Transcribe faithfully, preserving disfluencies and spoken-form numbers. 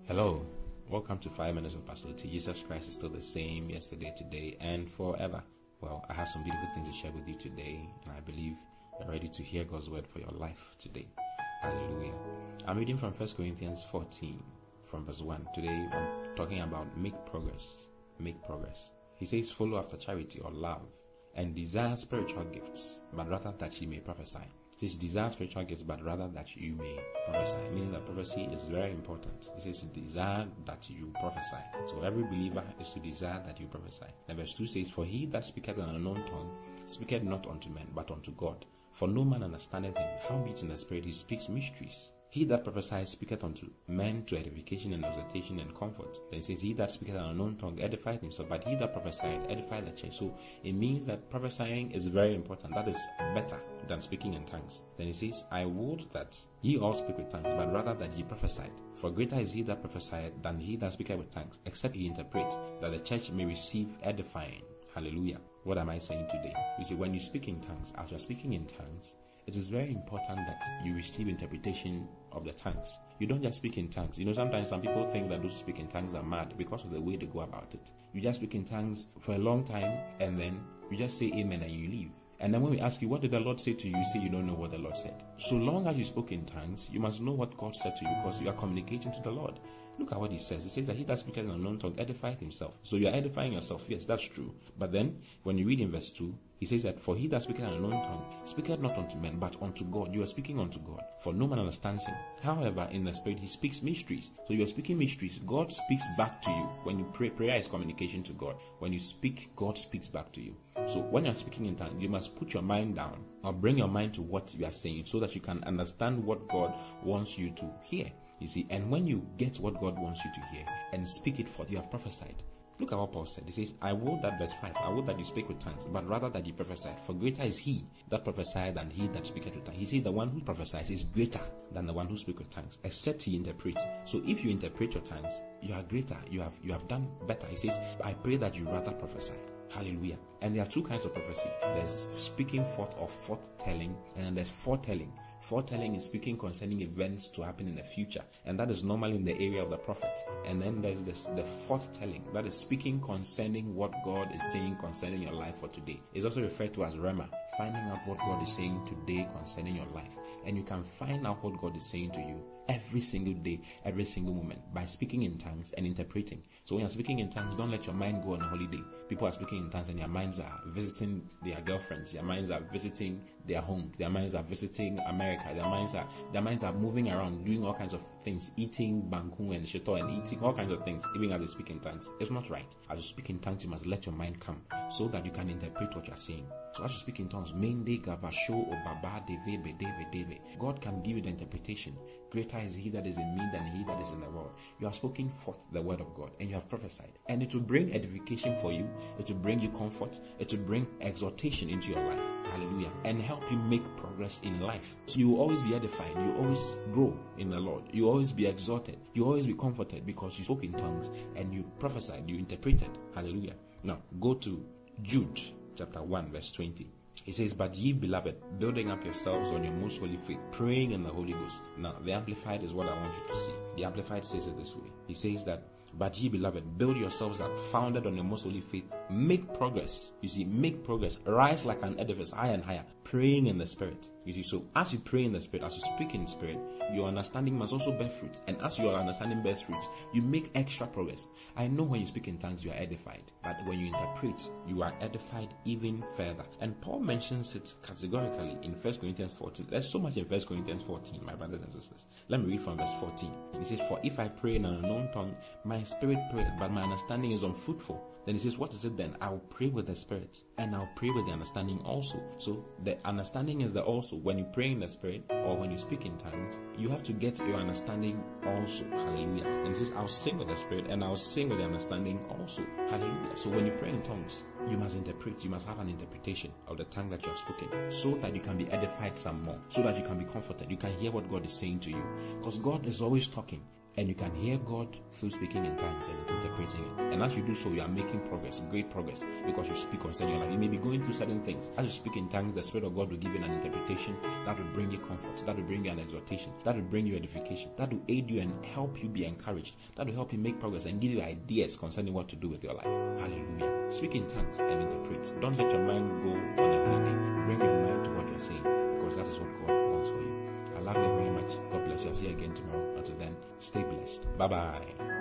Hello, welcome to five Minutes of Pastorality. Jesus Christ is still the same yesterday, today, and forever. Well, I have some beautiful things to share with you today, and I believe you're ready to hear God's word for your life today. Hallelujah. I'm reading from First Corinthians fourteen, from verse one. Today, I'm talking about make progress. Make progress. He says, follow after charity or love, and desire spiritual gifts, but rather that ye may prophesy. He desire spiritual gifts, but rather that you may prophesy. Meaning that prophecy is very important. He says, desire that you prophesy. So every believer is to desire that you prophesy. And verse two says, for he that speaketh in an unknown tongue speaketh not unto men, but unto God. For no man understandeth him. Howbeit in the spirit he speaks mysteries. He that prophesies speaketh unto men to edification and exhortation and comfort. Then it says, he that speaketh an unknown tongue edifieth himself, but he that prophesied edifieth the church. So it means that prophesying is very important. That is better than speaking in tongues. Then it says, I would that ye all speak with tongues, but rather that ye prophesied. For greater is he that prophesieth than he that speaketh with tongues, except he interpret, that the church may receive edifying. Hallelujah. What am I saying today? You see, when you speak in tongues, as you are speaking in tongues, it is very important that you receive interpretation of the tongues. You don't just speak in tongues. You know, sometimes some people think that those who speak in tongues are mad because of the way they go about it. You just speak in tongues for a long time and then you just say amen and you leave. And then when we ask you, what did the Lord say to you? You say you don't know what the Lord said. So long as you spoke in tongues, you must know what God said to you because you are communicating to the Lord. Look at what he says. He says that he that speaketh in an unknown tongue edifieth himself. So you are edifying yourself. Yes, that's true. But then, when you read in verse two, he says that for he that speaketh in an unknown tongue speaketh not unto men, but unto God. You are speaking unto God. For no man understands him. However, in the spirit, he speaks mysteries. So you are speaking mysteries. God speaks back to you. When you pray, prayer is communication to God. When you speak, God speaks back to you. So when you're speaking in tongues, you must put your mind down or bring your mind to what you are saying so that you can understand what God wants you to hear. You see, and when you get what God wants you to hear and speak it forth, you have prophesied. Look at what Paul said. He says, I will that, verse five, I will that you speak with tongues, but rather that you prophesied. For greater is he that prophesied than he that speaketh with tongues. He says the one who prophesies is greater than the one who speaks with tongues, except he interpret. So if you interpret your tongues, you are greater. You have you have done better. He says, I pray that you rather prophesy. Hallelujah. And there are two kinds of prophecy. There's speaking forth or foretelling, and then there's foretelling. Foretelling is speaking concerning events to happen in the future, and that is normally in the area of the prophet. And then there's this, the foretelling, that is speaking concerning what God is saying concerning your life for today. It's also referred to as Rhema, finding out what God is saying today concerning your life. And you can find out what God is saying to you every single day, every single moment by speaking in tongues and interpreting. So when you're speaking in tongues, don't let your mind go on a holiday. People are speaking in tongues and their minds are visiting their girlfriends, their minds are visiting their homes, their minds are visiting America, their minds are their minds are moving around, doing all kinds of things, eating banku and shito and eating all kinds of things, even as they speak in tongues. It's not right. As you speak in tongues, you must let your mind come so that you can interpret what you're saying. So as you speak in tongues, God can give you the interpretation. Greater is he that is in me than he that is in the world. You have spoken forth the word of God and you have prophesied. And it will bring edification for you. It will bring you comfort. It will bring exhortation into your life. Hallelujah. And help you make progress in life. So you will always be edified. You will always grow in the Lord. You will always be exhorted. You will always be comforted because you spoke in tongues and you prophesied. You interpreted. Hallelujah. Now go to Jude chapter one verse twenty. He says, but ye beloved, building up yourselves on your most holy faith, praying in the Holy Ghost. Now, the Amplified is what I want you to see. The Amplified says it this way. He says that, but ye beloved, build yourselves up, founded on your most holy faith. Make progress. You see, make progress. Rise like an edifice, higher and higher, praying in the Spirit. You see, so as you pray in the Spirit, as you speak in the Spirit, your understanding must also bear fruit. And as your understanding bears fruit, you make extra progress. I know when you speak in tongues, you are edified. But when you interpret, you are edified even further. And Paul mentions it categorically in First Corinthians fourteen. There's so much in First Corinthians fourteen, my brothers and sisters. Let me read from verse fourteen. He says, for if I pray in an unknown tongue, my spirit prayeth, but my understanding is unfruitful. Then he says, what is it then? I'll pray with the spirit and I'll pray with the understanding also. So the understanding is the also. When you pray in the spirit or when you speak in tongues, you have to get your understanding also. Hallelujah. And he says, I'll sing with the spirit and I'll sing with the understanding also. Hallelujah. So when you pray in tongues, you must interpret. You must have an interpretation of the tongue that you have spoken so that you can be edified some more, so that you can be comforted. You can hear what God is saying to you because God is always talking. And you can hear God through speaking in tongues and interpreting it. And as you do so, you are making progress, great progress, because you speak concerning your life. You may be going through certain things. As you speak in tongues, the Spirit of God will give you an interpretation that will bring you comfort, that will bring you an exhortation, that will bring you edification, that will aid you and help you be encouraged, that will help you make progress and give you ideas concerning what to do with your life. Hallelujah. Speak in tongues and interpret. Don't let your mind go on a holiday. Bring your mind to what you're saying, because that is what God wants for you. I love you very much. God bless you. I'll see you again tomorrow. Until then, stay blessed. Bye-bye.